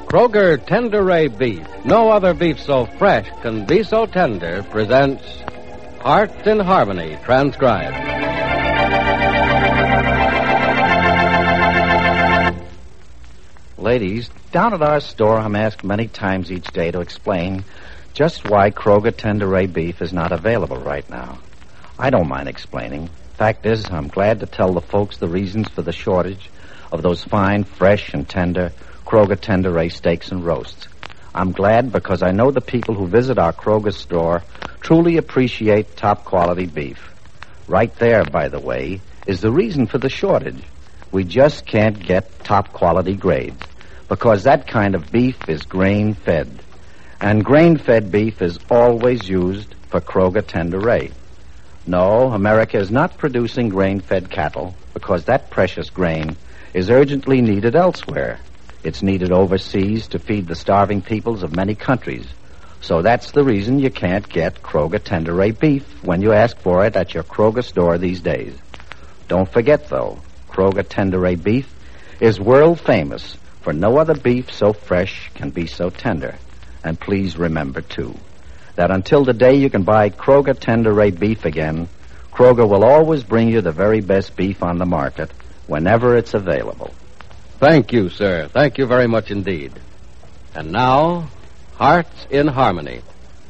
Kroger Tender Ray Beef, no other beef so fresh can be so tender, presents Heart in Harmony, transcribed. Ladies, down at our store, I'm asked many times each day to explain just why Kroger Tender Ray Beef is not available right now. I don't mind explaining. Fact is, I'm glad to tell the folks the reasons for the shortage of those fine, fresh, and tender Kroger Tender Ray steaks and roasts. I'm glad because I know the people who visit our Kroger store truly appreciate top-quality beef. Right there, by the way, is the reason for the shortage. We just can't get top-quality grades because that kind of beef is grain-fed. And grain-fed beef is always used for Kroger Tender Ray. No, America is not producing grain-fed cattle because that precious grain is urgently needed elsewhere. It's needed overseas to feed the starving peoples of many countries. So that's the reason you can't get Kroger Tender Ray beef when you ask for it at your Kroger store these days. Don't forget, though, Kroger Tender Ray beef is world famous, for no other beef so fresh can be so tender. And please remember, too, that until the day you can buy Kroger Tender Ray beef again, Kroger will always bring you the very best beef on the market whenever it's available. Thank you, sir. Thank you very much indeed. And now, Hearts in Harmony.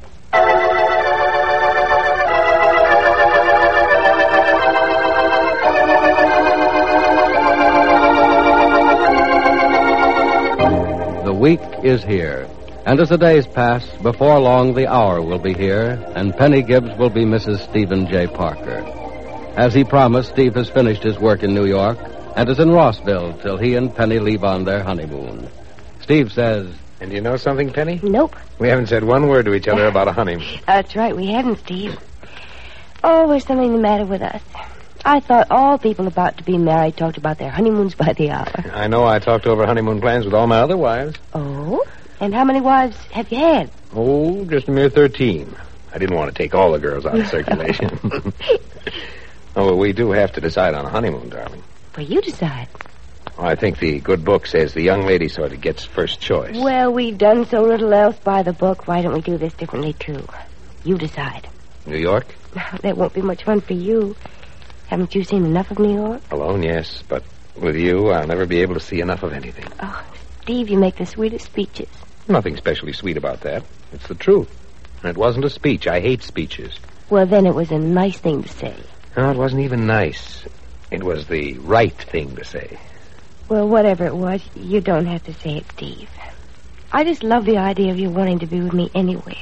The week is here, and as the days pass, before long the hour will be here, and Penny Gibbs will be Mrs. Stephen J. Parker. As he promised, Steve has finished his work in New York and is in Rossville till he and Penny leave on their honeymoon. Steve says... And you know something, Penny? Nope. We haven't said one word to each other about a honeymoon. That's right, we haven't, Steve. Oh, there's something the matter with us. I thought all people about to be married talked about their honeymoons by the hour. I know I talked over honeymoon plans with all my other wives. Oh? And how many wives have you had? Oh, just a mere 13. I didn't want to take all the girls out of circulation. Oh, well, we do have to decide on a honeymoon, darling. Well, you decide. Well, I think the good book says the young lady sort of gets first choice. Well, we've done so little else by the book. Why don't we do this differently, too? You decide. New York? That won't be much fun for you. Haven't you seen enough of New York? Alone, yes, but with you, I'll never be able to see enough of anything. Oh, Steve, you make the sweetest speeches. Nothing specially sweet about that. It's the truth. And it wasn't a speech. I hate speeches. Well, then it was a nice thing to say. No, it wasn't even nice. It was the right thing to say. Well, whatever it was, you don't have to say it, Steve. I just love the idea of you wanting to be with me anywhere.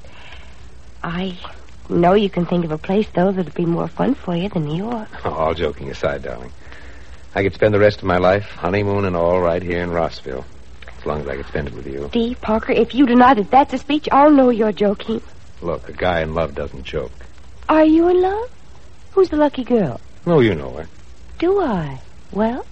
I know you can think of a place, though, that'd be more fun for you than New York. Oh, all joking aside, darling. I could spend the rest of my life, honeymoon and all, right here in Rossville. As long as I could spend it with you. Steve Parker, if you deny that that's a speech, I'll know you're joking. Look, a guy in love doesn't joke. Are you in love? Who's the lucky girl? Oh, you know her. Do I? Well?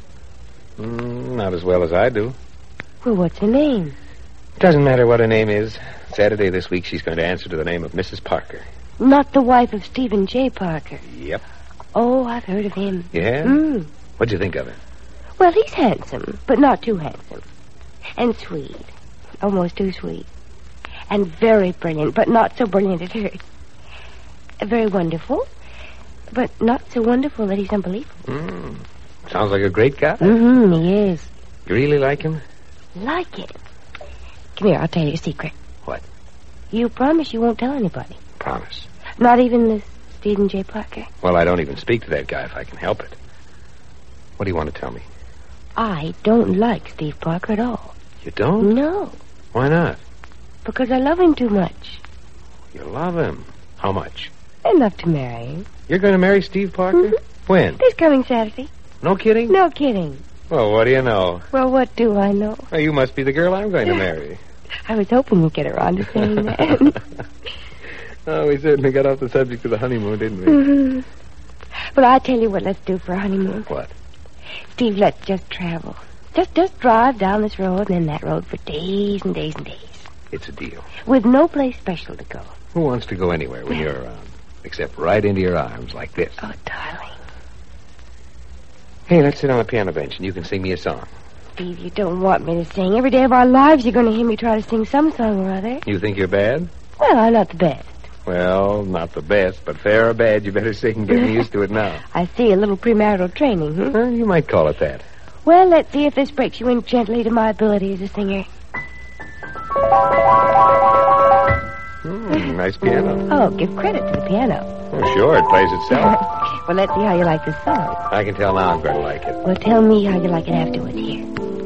Not as well as I do. Well, what's her name? Doesn't matter what her name is. Saturday this week, she's going to answer to the name of Mrs. Parker. Not the wife of Stephen J. Parker. Yep. Oh, I've heard of him. Yeah? What'd you think of him? Well, he's handsome, but not too handsome. And sweet. Almost too sweet. And very brilliant, but not so brilliant it hurts. Very wonderful, but not so wonderful that he's unbelievable. Sounds like a great guy. He is. You really like him? Like it. Come here, I'll tell you a secret. What? You promise you won't tell anybody? Promise. Not even this Stephen J. Parker? Well, I don't even speak to that guy if I can help it. What do you want to tell me? I don't like Steve Parker at all. You don't? No. Why not? Because I love him too much. You love him. How much? Enough to marry him. You're going to marry Steve Parker? When? This coming Saturday. No kidding? No kidding. Well, what do you know? Well, what do I know? Well, you must be the girl I'm going to marry. I was hoping you'd get around to saying that. Oh, we certainly got off the subject of the honeymoon, didn't we? Well, I tell you what let's do for a honeymoon. What? Steve, let's just travel. Just drive down this road and then that road for days and days and days. It's a deal. With no place special to go. Who wants to go anywhere when you're around? Except right into your arms like this. Oh, darling. Hey, let's sit on the piano bench and you can sing me a song. Steve, you don't want me to sing. Every day of our lives you're going to hear me try to sing some song or other. You think you're bad? Well, I'm not the best. Well, not the best, but fair or bad, you better sing and get me used to it now. I see, a little premarital training, Well, you might call it that. Well, let's see if this breaks you in gently to my ability as a singer. Nice piano. Oh, give credit to the piano. Oh, sure, it plays itself. Well, let's see how you like this song. I can tell now I'm going to like it. Well, tell me how you like it afterwards here.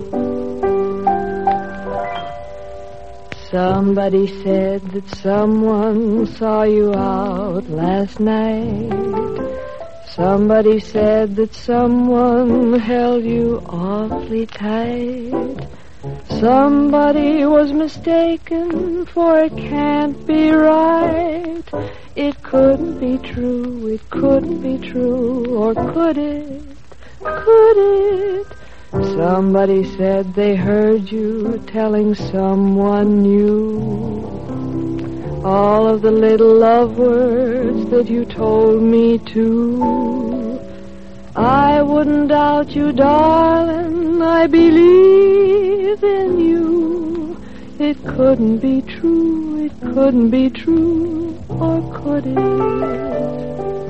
Somebody said that someone saw you out last night. Somebody said that someone held you awfully tight. Somebody was mistaken, for it can't be right. It couldn't be true, it couldn't be true, or could it? Could it? Somebody said they heard you telling someone new all of the little love words that you told me to. I wouldn't doubt you, darling, I believe in you. It couldn't be true, it couldn't be true, or could it?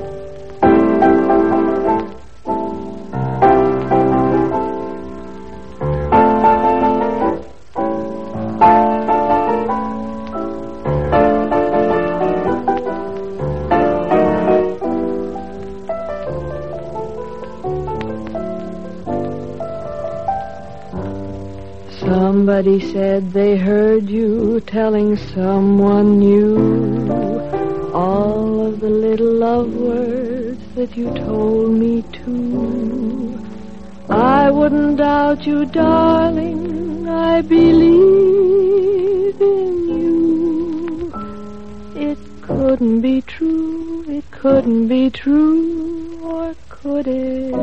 Somebody said they heard you telling someone new all of the little love words that you told me to. I wouldn't doubt you, darling, I believe in you. It couldn't be true, it couldn't be true, or could it?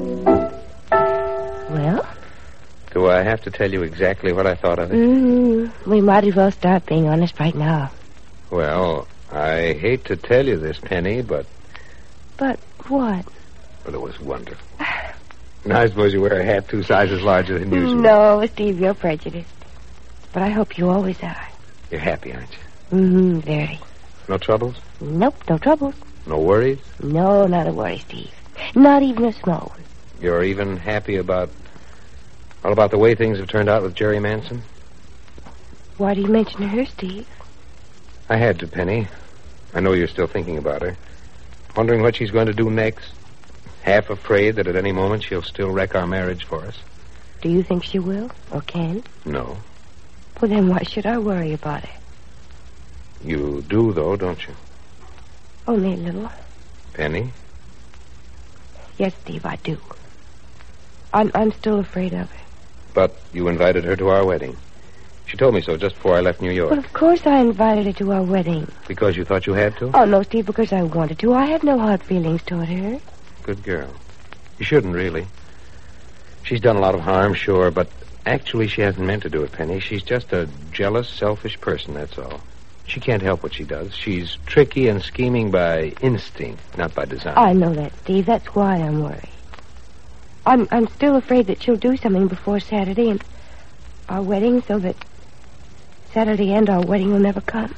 Well? Do I have to tell you exactly what I thought of it? We might as well start being honest right now. Well, I hate to tell you this, Penny, but... But what? But it was wonderful. And I suppose you wear a hat 2 sizes larger than usual. No, Steve, you're prejudiced. But I hope you always are. You're happy, aren't you? Very. No troubles? Nope, no troubles. No worries? No, not a worry, Steve. Not even a small one. You're even happy about the way things have turned out with Jerry Manson? Why do you mention her, Steve? I had to, Penny. I know you're still thinking about her. Wondering what she's going to do next. Half afraid that at any moment she'll still wreck our marriage for us. Do you think she will, or can? No. Well, then why should I worry about her? You do, though, don't you? Only a little. Penny? Yes, Steve, I do. I'm still afraid of her. But you invited her to our wedding. She told me so just before I left New York. Well, of course I invited her to our wedding. Because you thought you had to? Oh, no, Steve, because I wanted to. I have no hard feelings toward her. Good girl. You shouldn't, really. She's done a lot of harm, sure, but actually she hasn't meant to do it, Penny. She's just a jealous, selfish person, that's all. She can't help what she does. She's tricky and scheming by instinct, not by design. I know that, Steve. That's why I'm worried. I'm still afraid that she'll do something before Saturday and our wedding so that Saturday and our wedding will never come.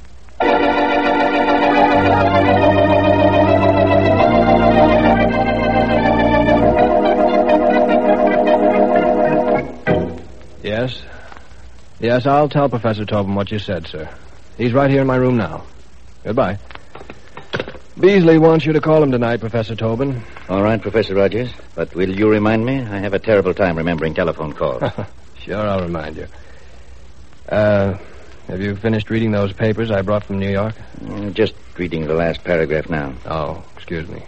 Yes? Yes, I'll tell Professor Tobin what you said, sir. He's right here in my room now. Goodbye. Beasley wants you to call him tonight, Professor Tobin. All right, Professor Rogers. But will you remind me? I have a terrible time remembering telephone calls. Sure, I'll remind you. Have you finished reading those papers I brought from New York? Just reading the last paragraph now. Oh, excuse me.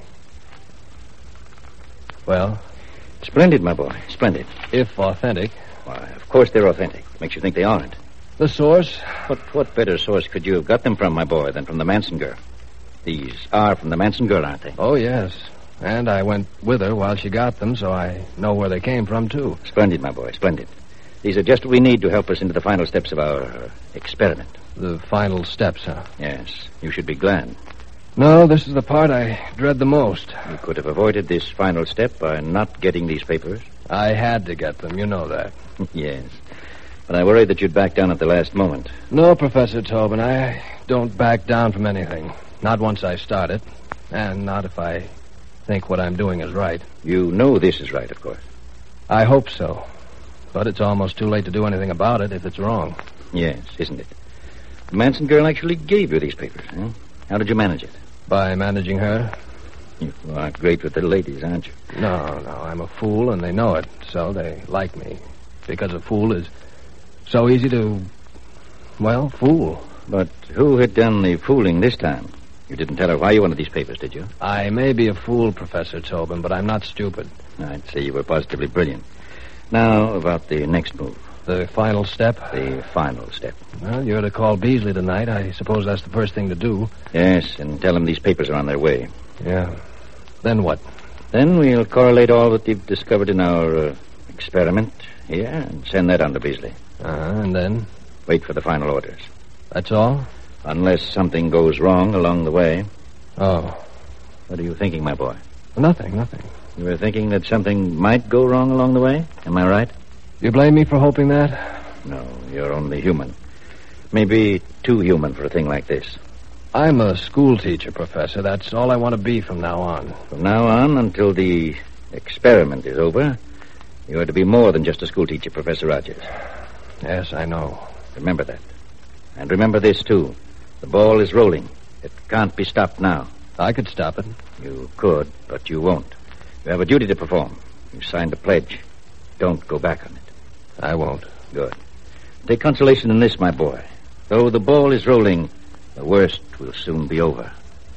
Well? Splendid, my boy. Splendid. If authentic. Why, of course they're authentic. Makes you think they aren't. The source? What better source could you have got them from, my boy, than from the Manson girl? These are from the Manson girl, aren't they? Oh, yes. And I went with her while she got them, so I know where they came from, too. Splendid, my boy, splendid. These are just what we need to help us into the final steps of our experiment. The final steps, huh? Yes. You should be glad. No, this is the part I dread the most. You could have avoided this final step by not getting these papers. I had to get them. You know that. Yes. But I worried that you'd back down at the last moment. No, Professor Tobin. I don't back down from anything. Not once I start it. And not if I think what I'm doing is right. You know this is right, of course. I hope so. But it's almost too late to do anything about it if it's wrong. Yes, isn't it? The Manson girl actually gave you these papers, huh? How did you manage it? By managing her? You aren't great with the ladies, aren't you? No, I'm a fool, and they know it, so they like me. Because a fool is so easy to, well, fool. But who had done the fooling this time? You didn't tell her why you wanted these papers, did you? I may be a fool, Professor Tobin, but I'm not stupid. I'd say you were positively brilliant. Now, about the next move. The final step? The final step. Well, you're to call Beasley tonight. I suppose that's the first thing to do. Yes, and tell him these papers are on their way. Yeah. Then what? Then we'll correlate all that you've discovered in our experiment here and send that on to Beasley. And then? Wait for the final orders. That's all? Unless something goes wrong along the way. Oh. What are you thinking, my boy? Nothing. You were thinking that something might go wrong along the way? Am I right? You blame me for hoping that? No, you're only human. Maybe too human for a thing like this. I'm a school teacher, Professor. That's all I want to be from now on. From now on, until the experiment is over, you are to be more than just a school teacher, Professor Rogers. Yes, I know. Remember that. And remember this, too. The ball is rolling. It can't be stopped now. I could stop it. You could, but you won't. You have a duty to perform. You signed a pledge. Don't go back on it. I won't. Good. Take consolation in this, my boy. Though the ball is rolling, the worst will soon be over.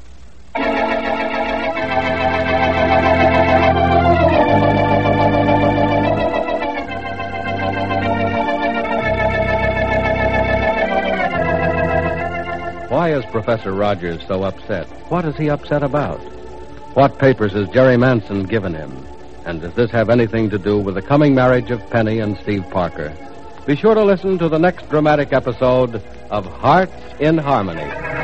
Why is Professor Rogers so upset? What is he upset about? What papers has Jerry Manson given him? And does this have anything to do with the coming marriage of Penny and Steve Parker? Be sure to listen to the next dramatic episode of Hearts in Harmony.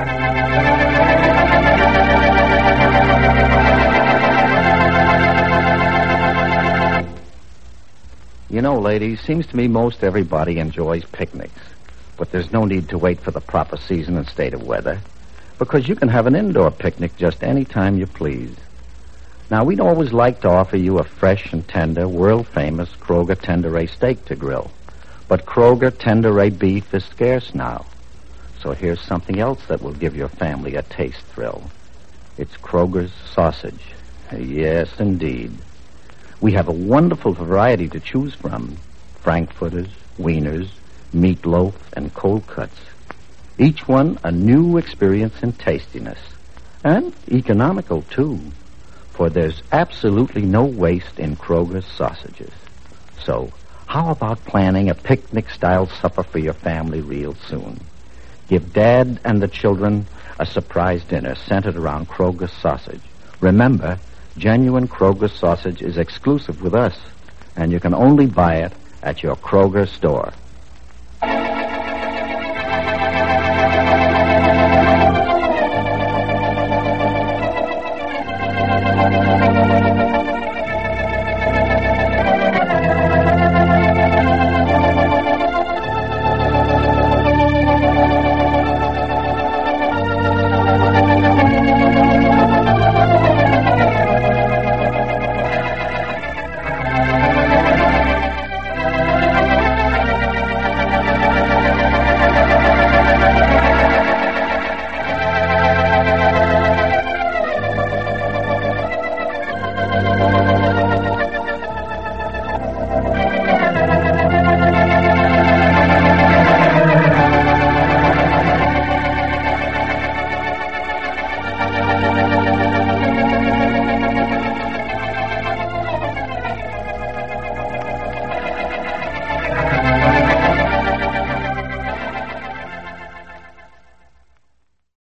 You know, ladies, seems to me most everybody enjoys picnics. But there's no need to wait for the proper season and state of weather, because you can have an indoor picnic just any time you please. Now, we'd always like to offer you a fresh and tender, world-famous Kroger Tenderay steak to grill. But Kroger Tenderay beef is scarce now. So here's something else that will give your family a taste thrill. It's Kroger's sausage. Yes, indeed. We have a wonderful variety to choose from. Frankfurters, wieners, meatloaf, and cold cuts. Each one a new experience in tastiness. And economical, too. For there's absolutely no waste in Kroger's sausages. So, how about planning a picnic-style supper for your family real soon? Give Dad and the children a surprise dinner centered around Kroger's sausage. Remember, genuine Kroger sausage is exclusive with us, and you can only buy it at your Kroger store.